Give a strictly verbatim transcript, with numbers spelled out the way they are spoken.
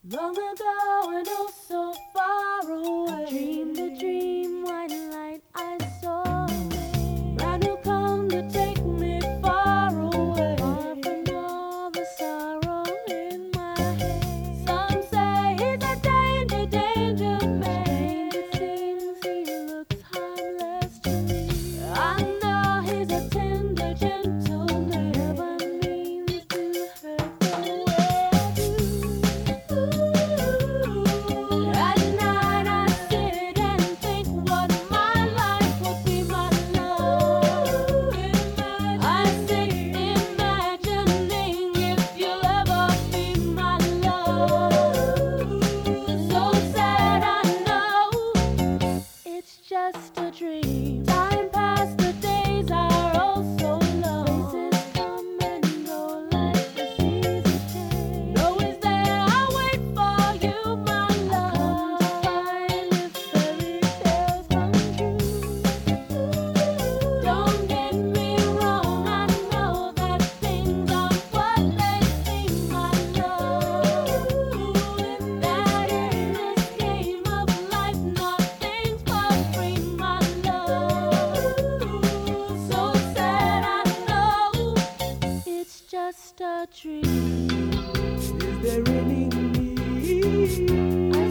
Long ago and oh so far away, I dreamed a dream, white light I saw. Brand new come to take me far away, far from all the sorrow in my head. Some say he's a danger, danger man. It seems he looks harmless to me. I know he's a tender, gentle man. Never means to hurt the way I do. At night I sit and think what my life would be, my love. I sit imagining if you'll ever be my love. So sad I know it's just a dream. Time past, the days are oh so long. Places come and go like the seasons change. Always there, I wait for you, my love. I come to find if fairy tales come true. Don't get me wrong, I know that things aren't what they seem, my love. That in this game of life, nothing's for free, my love. So sad I know it's just a dream. Is there any need? I